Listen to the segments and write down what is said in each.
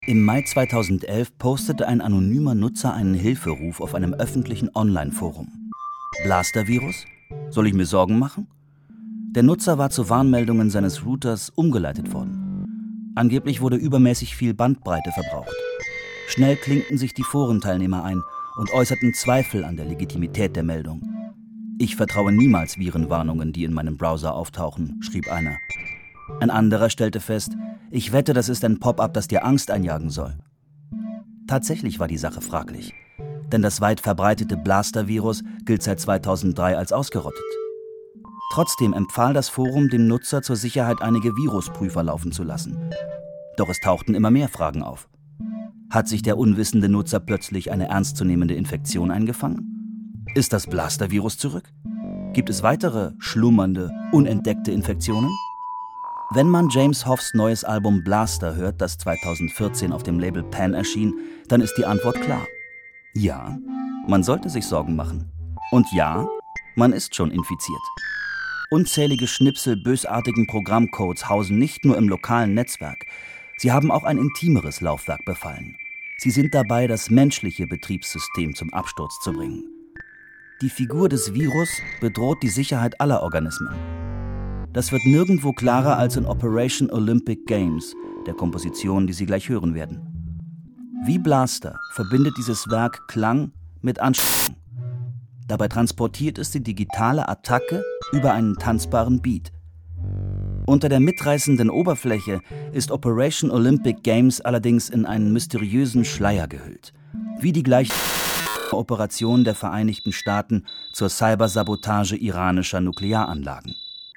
Im Mai 2011 postete ein anonymer Nutzer einen Hilferuf auf einem öffentlichen Online-Forum. Blaster-Virus? Soll ich mir Sorgen machen? Der Nutzer war zu Warnmeldungen seines Routers umgeleitet worden. Angeblich wurde übermäßig viel Bandbreite verbraucht. Schnell klinkten sich die Forenteilnehmer ein und äußerten Zweifel an der Legitimität der Meldung. Ich vertraue niemals Virenwarnungen, die in meinem Browser auftauchen, schrieb einer. Ein anderer stellte fest, ich wette, das ist ein Pop-up, das dir Angst einjagen soll. Tatsächlich war die Sache fraglich, denn das weit verbreitete Blaster-Virus gilt seit 2003 als ausgerottet. Trotzdem empfahl das Forum dem Nutzer zur Sicherheit einige Virusprüfer laufen zu lassen. Doch es tauchten immer mehr Fragen auf. Hat sich der unwissende Nutzer plötzlich eine ernstzunehmende Infektion eingefangen? Ist das Blaster-Virus zurück? Gibt es weitere schlummernde, unentdeckte Infektionen? Wenn man James Hoffs neues Album Blaster hört, das 2014 auf dem Label Pan erschien, dann ist die Antwort klar. Ja, man sollte sich Sorgen machen. Und ja, man ist schon infiziert. Unzählige Schnipsel bösartigen Programmcodes hausen nicht nur im lokalen Netzwerk. Sie haben auch ein intimeres Laufwerk befallen. Sie sind dabei, das menschliche Betriebssystem zum Absturz zu bringen. Die Figur des Virus bedroht die Sicherheit aller Organismen. Das wird nirgendwo klarer als in Operation Olympic Games, der Komposition, die Sie gleich hören werden. Wie Blaster verbindet dieses Werk Klang mit Anspannung. Dabei transportiert es die digitale Attacke über einen tanzbaren Beat. Unter der mitreißenden Oberfläche ist Operation Olympic Games allerdings in einen mysteriösen Schleier gehüllt. Wie die gleiche Operation der Vereinigten Staaten zur Cybersabotage iranischer Nuklearanlagen.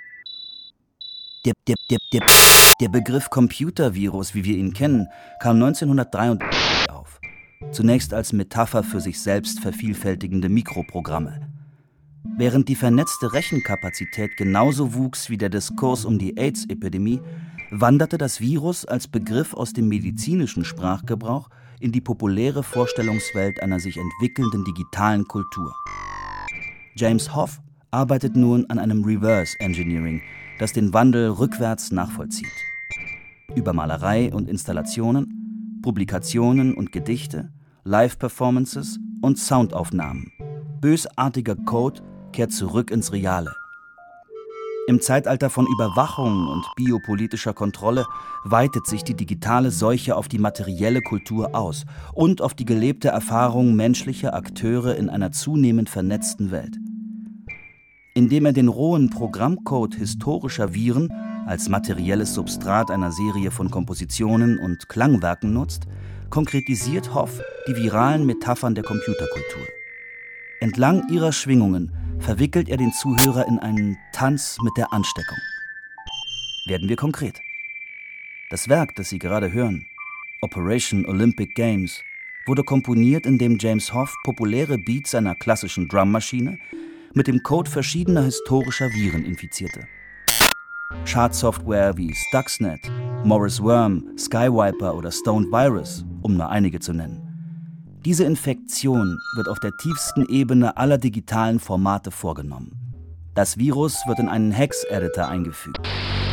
Der Begriff Computervirus, wie wir ihn kennen, kam 1933 auf. Zunächst als Metapher für sich selbst vervielfältigende Mikroprogramme. Während die vernetzte Rechenkapazität genauso wuchs wie der Diskurs um die AIDS-Epidemie, wanderte das Virus als Begriff aus dem medizinischen Sprachgebrauch in die populäre Vorstellungswelt einer sich entwickelnden digitalen Kultur. James Hoff arbeitet nun an einem Reverse Engineering, das den Wandel rückwärts nachvollzieht. Über Malerei und Installationen, Publikationen und Gedichte, Live-Performances und Soundaufnahmen. Bösartiger Code kehrt zurück ins Reale. Im Zeitalter von Überwachung und biopolitischer Kontrolle weitet sich die digitale Seuche auf die materielle Kultur aus und auf die gelebte Erfahrung menschlicher Akteure in einer zunehmend vernetzten Welt. Indem er den rohen Programmcode historischer Viren als materielles Substrat einer Serie von Kompositionen und Klangwerken nutzt, konkretisiert Hoff die viralen Metaphern der Computerkultur. Entlang ihrer Schwingungen verwickelt er den Zuhörer in einen Tanz mit der Ansteckung. Werden wir konkret. Das Werk, das Sie gerade hören, Operation Olympic Games, wurde komponiert, indem James Hoff populäre Beats einer klassischen Drummaschine mit dem Code verschiedener historischer Viren infizierte. Schadsoftware wie Stuxnet, Morris Worm, Skywiper oder Stoned Virus, um nur einige zu nennen. Diese Infektion wird auf der tiefsten Ebene aller digitalen Formate vorgenommen. Das Virus wird in einen Hex-Editor eingefügt.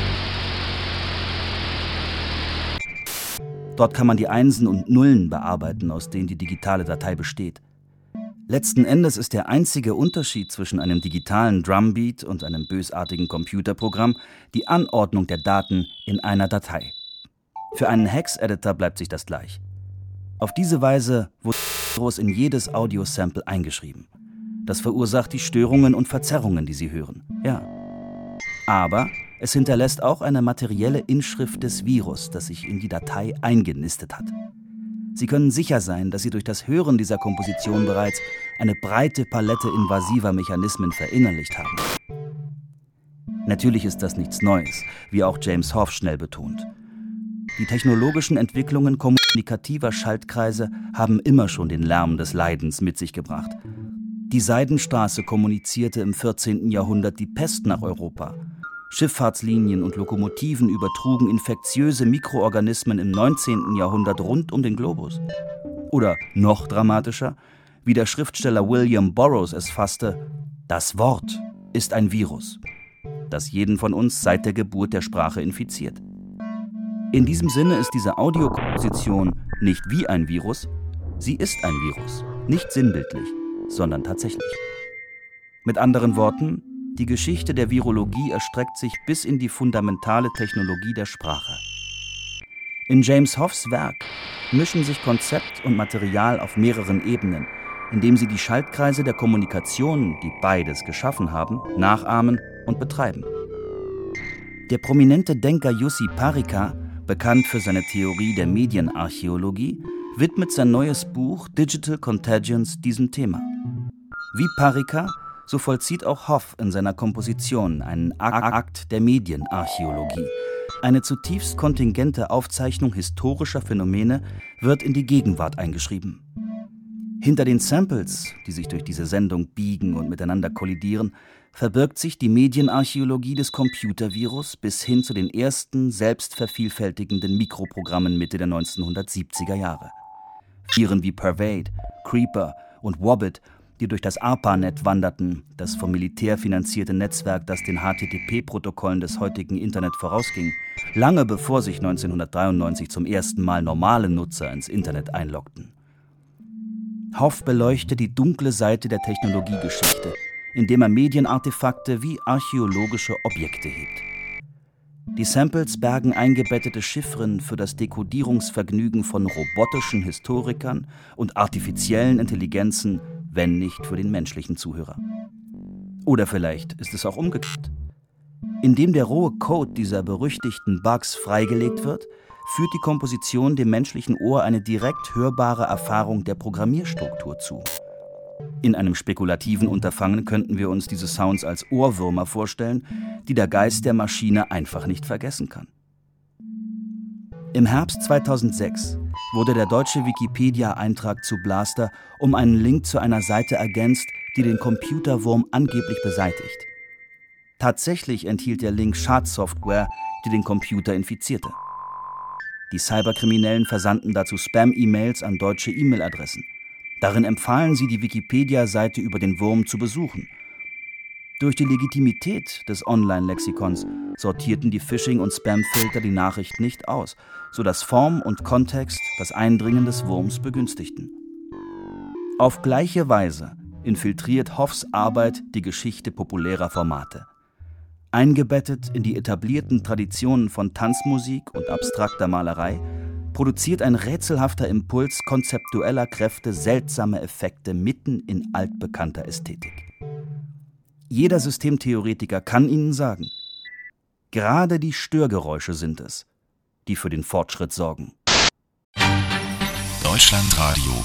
Dort kann man die Einsen und Nullen bearbeiten, aus denen die digitale Datei besteht. Letzten Endes ist der einzige Unterschied zwischen einem digitalen Drumbeat und einem bösartigen Computerprogramm die Anordnung der Daten in einer Datei. Für einen Hex-Editor bleibt sich das gleich. Auf diese Weise wurde das Virus in jedes Audiosample eingeschrieben. Das verursacht die Störungen und Verzerrungen, die Sie hören. Ja. Aber es hinterlässt auch eine materielle Inschrift des Virus, das sich in die Datei eingenistet hat. Sie können sicher sein, dass Sie durch das Hören dieser Komposition bereits eine breite Palette invasiver Mechanismen verinnerlicht haben. Natürlich ist das nichts Neues, wie auch James Hoff schnell betont. Die technologischen Entwicklungen kommunikativer Schaltkreise haben immer schon den Lärm des Leidens mit sich gebracht. Die Seidenstraße kommunizierte im 14. Jahrhundert die Pest nach Europa. Schifffahrtslinien und Lokomotiven übertrugen infektiöse Mikroorganismen im 19. Jahrhundert rund um den Globus. Oder noch dramatischer, wie der Schriftsteller William Burroughs es fasste, das Wort ist ein Virus, das jeden von uns seit der Geburt der Sprache infiziert. In diesem Sinne ist diese Audiokomposition nicht wie ein Virus, sie ist ein Virus, nicht sinnbildlich, sondern tatsächlich. Mit anderen Worten, die Geschichte der Virologie erstreckt sich bis in die fundamentale Technologie der Sprache. In James Hoffs Werk mischen sich Konzept und Material auf mehreren Ebenen, indem sie die Schaltkreise der Kommunikation, die beides geschaffen haben, nachahmen und betreiben. Der prominente Denker Jussi Parika, bekannt für seine Theorie der Medienarchäologie, widmet sein neues Buch Digital Contagions diesem Thema. Wie Parika, so vollzieht auch Hoff in seiner Komposition einen Akt der Medienarchäologie. Eine zutiefst kontingente Aufzeichnung historischer Phänomene wird in die Gegenwart eingeschrieben. Hinter den Samples, die sich durch diese Sendung biegen und miteinander kollidieren, verbirgt sich die Medienarchäologie des Computervirus bis hin zu den ersten selbstvervielfältigenden Mikroprogrammen Mitte der 1970er Jahre. Viren wie Pervade, Creeper und Wobbit, die durch das ARPANET wanderten, das vom Militär finanzierte Netzwerk, das den HTTP-Protokollen des heutigen Internet vorausging, lange bevor sich 1993 zum ersten Mal normale Nutzer ins Internet einloggten. Hoff beleuchtet die dunkle Seite der Technologiegeschichte, indem er Medienartefakte wie archäologische Objekte hebt. Die Samples bergen eingebettete Chiffren für das Dekodierungsvergnügen von robotischen Historikern und artifiziellen Intelligenzen, wenn nicht für den menschlichen Zuhörer. Oder vielleicht ist es auch umgekehrt. Indem der rohe Code dieser berüchtigten Bugs freigelegt wird, führt die Komposition dem menschlichen Ohr eine direkt hörbare Erfahrung der Programmierstruktur zu. In einem spekulativen Unterfangen könnten wir uns diese Sounds als Ohrwürmer vorstellen, die der Geist der Maschine einfach nicht vergessen kann. Im Herbst 2006 wurde der deutsche Wikipedia-Eintrag zu Blaster um einen Link zu einer Seite ergänzt, die den Computerwurm angeblich beseitigt. Tatsächlich enthielt der Link Schadsoftware, die den Computer infizierte. Die Cyberkriminellen versandten dazu Spam-E-Mails an deutsche E-Mail-Adressen. Darin empfahlen sie, die Wikipedia-Seite über den Wurm zu besuchen. Durch die Legitimität des Online-Lexikons sortierten die Phishing- und Spam-Filter die Nachricht nicht aus, sodass Form und Kontext das Eindringen des Wurms begünstigten. Auf gleiche Weise infiltriert Hoffs Arbeit die Geschichte populärer Formate. Eingebettet in die etablierten Traditionen von Tanzmusik und abstrakter Malerei, produziert ein rätselhafter Impuls konzeptueller Kräfte seltsame Effekte mitten in altbekannter Ästhetik. Jeder Systemtheoretiker kann Ihnen sagen, gerade die Störgeräusche sind es, die für den Fortschritt sorgen. Deutschlandradio.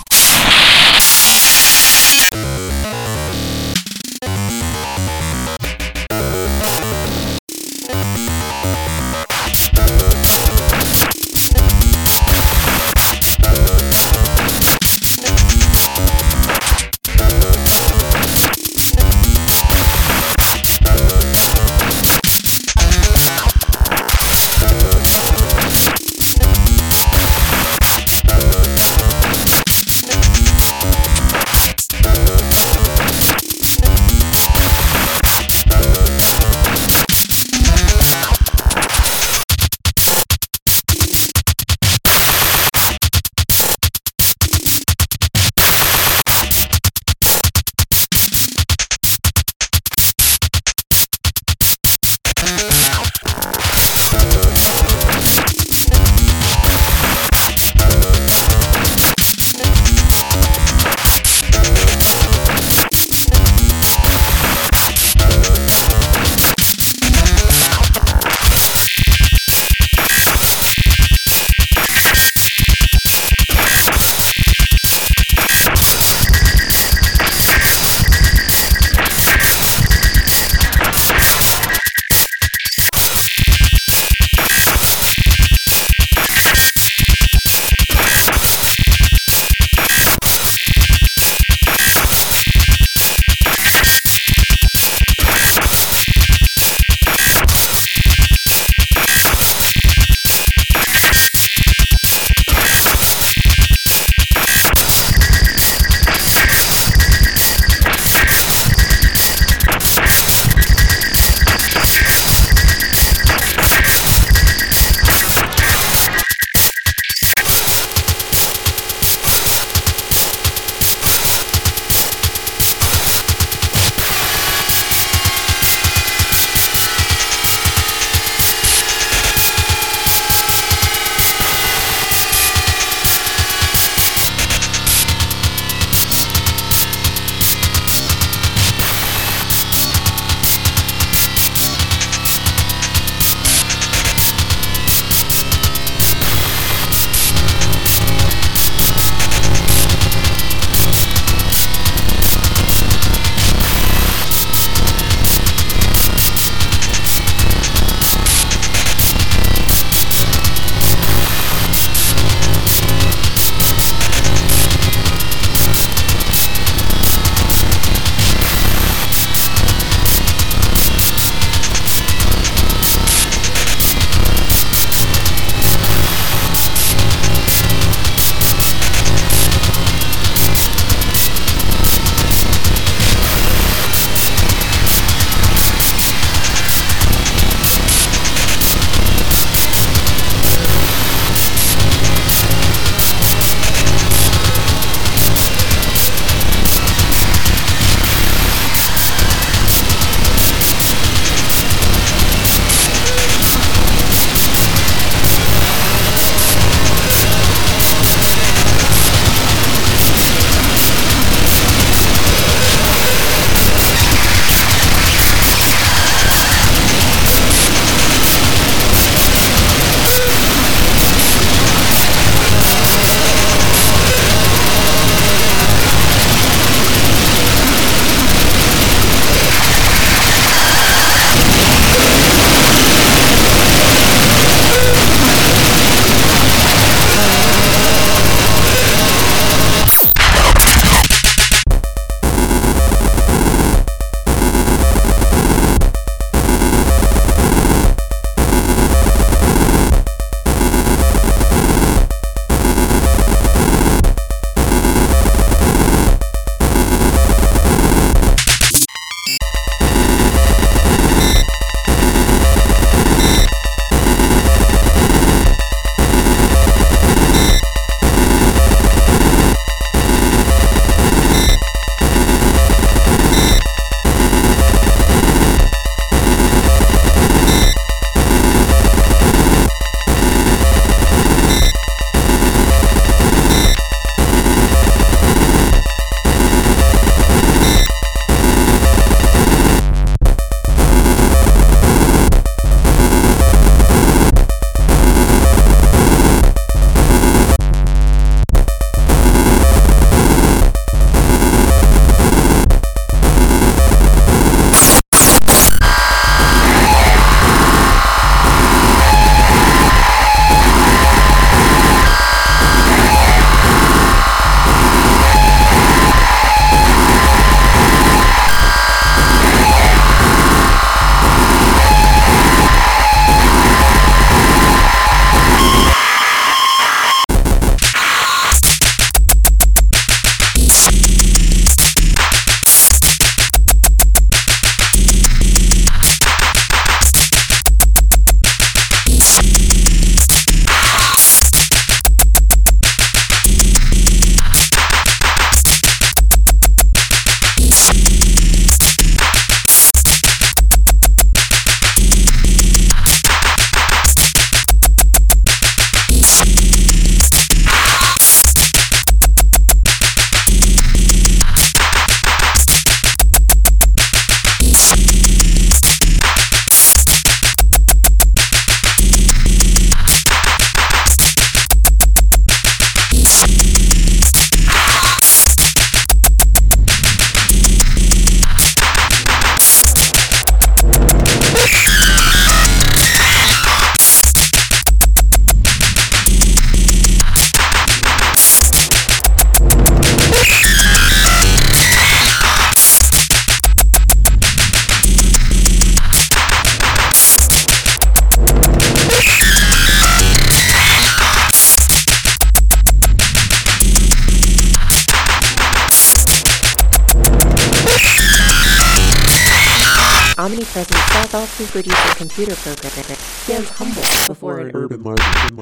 omnipresent self-producing computer program stands humble before an urban legend.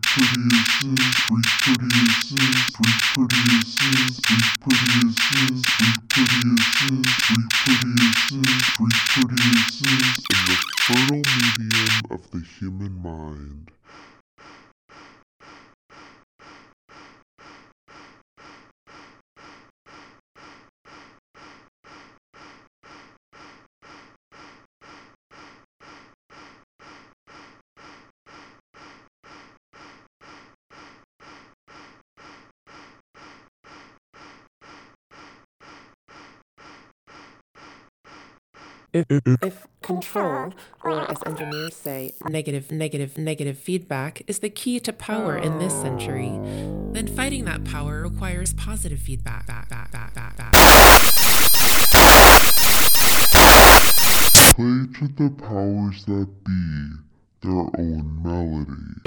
In the fertile medium of the human mind. If control, or as engineers say, negative feedback is the key to power in this century, then fighting that power requires positive feedback. Play to the powers that be their own melody.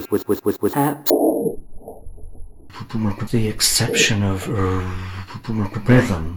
the exception of rhythm.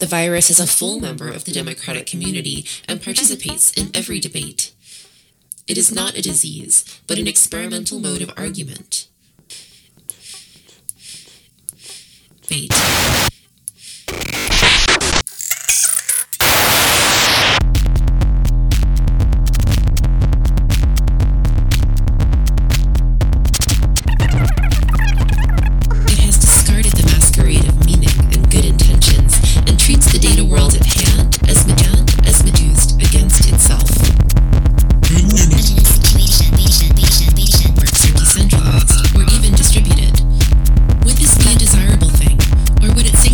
The virus is a full member of the democratic community and participates in every debate. It is not a disease, but an experimental mode of argument. Fate. It has discarded the masquerade of meaning and good intentions and treats the data world at hand as misused against itself. Networks are decentralized or even distributed. Would this be a desirable thing, or would it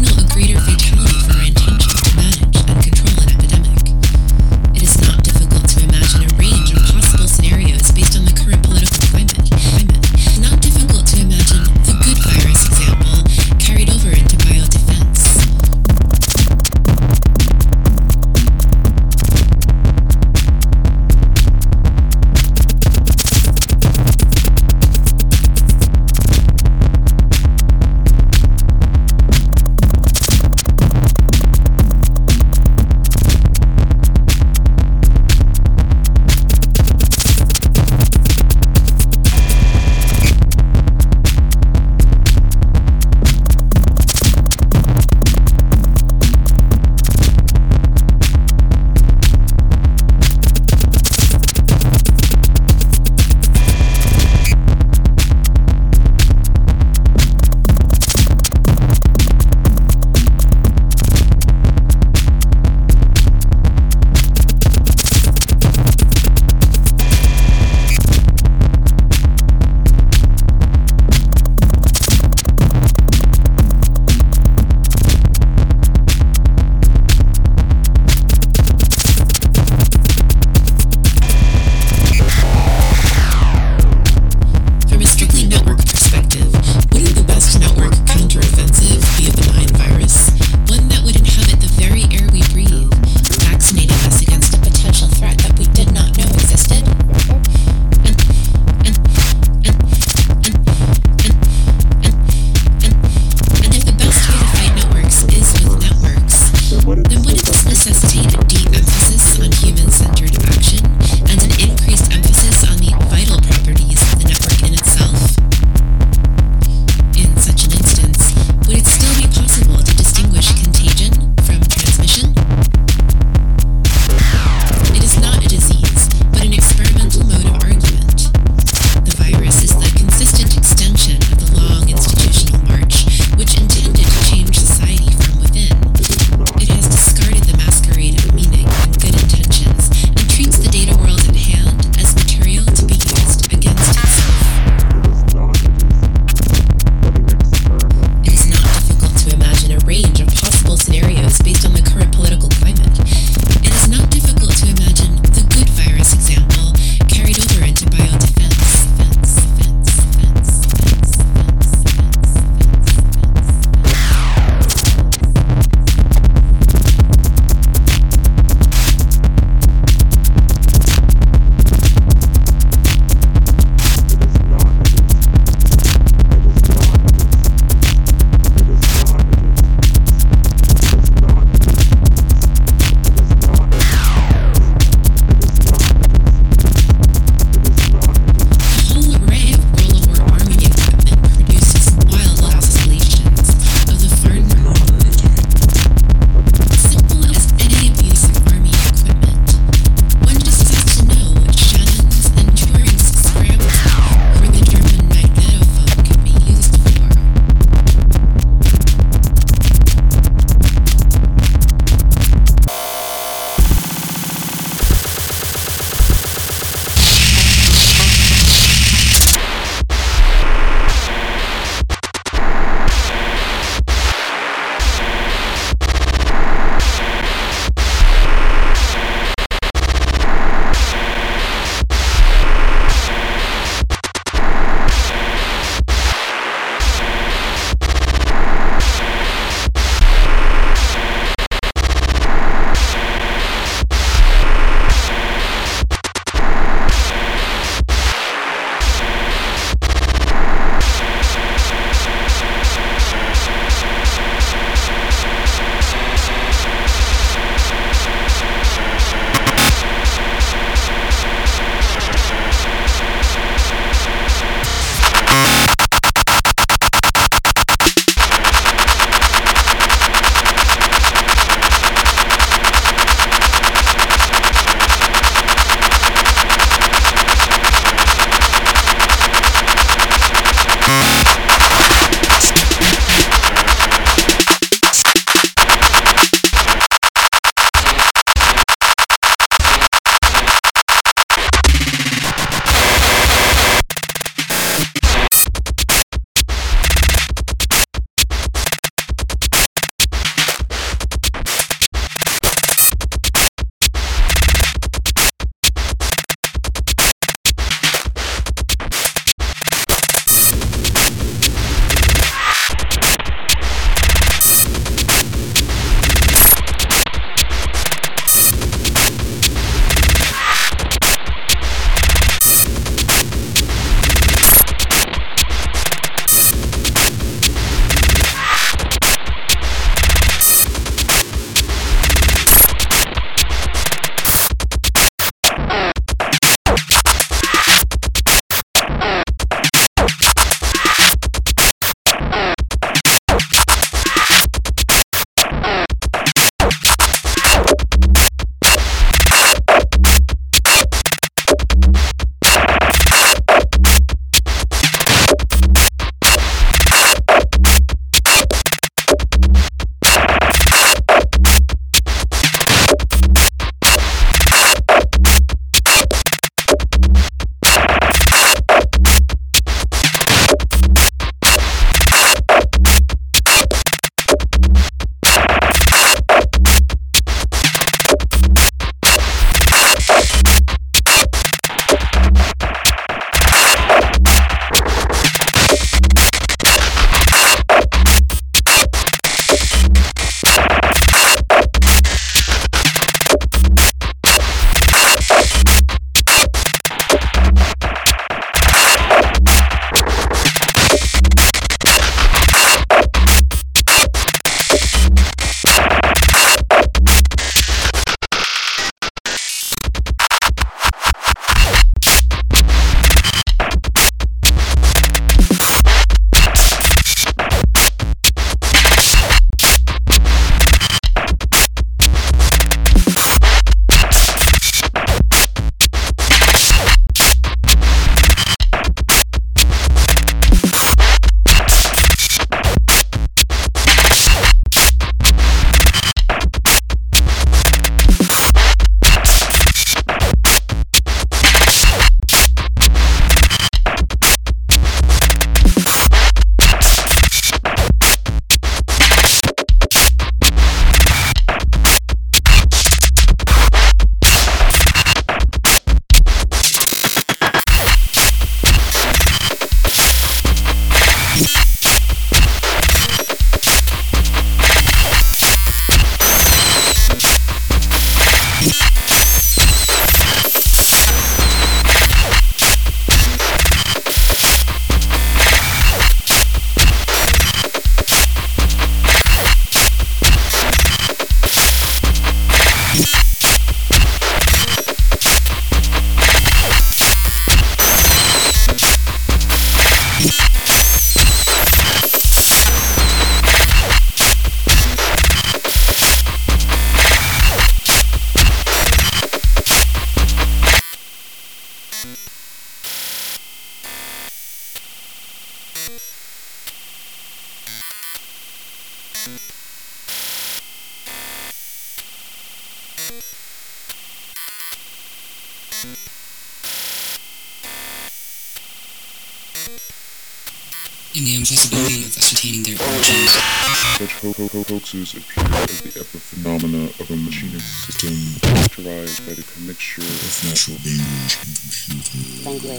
In the impossibility of ascertaining their origins. Such hoaxes appear as the epiphenomena of a machinist system characterized by the commixture of natural language and computer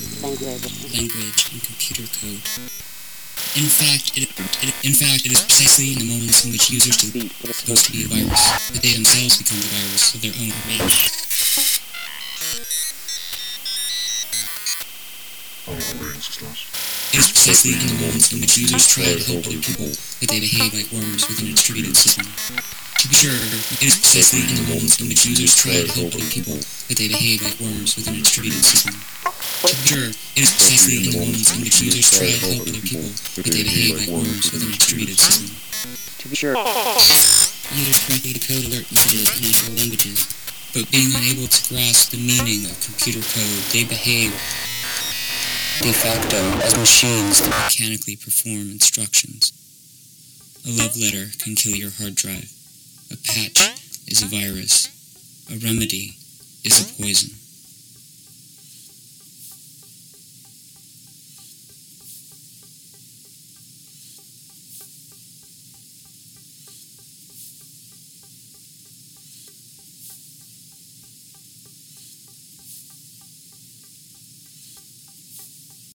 code. In fact, it is precisely in the moments in which users delete what is supposed to be a virus that they themselves become the virus of their own rage. It is precisely in the moments in which users try to help other people that they behave like worms within a distributed system. To be sure, it is precisely in the moments in which users try to help other people that they behave like worms within a distributed system. To be sure, it is precisely in the moments in which users try to help other people that they behave like worms within a distributed system. To be sure, users correctly decode alert messages in natural languages, but being unable to grasp the meaning of computer code, they behave de facto as machines that mechanically perform instructions. A love letter can kill your hard drive. A patch is a virus. A remedy is a poison.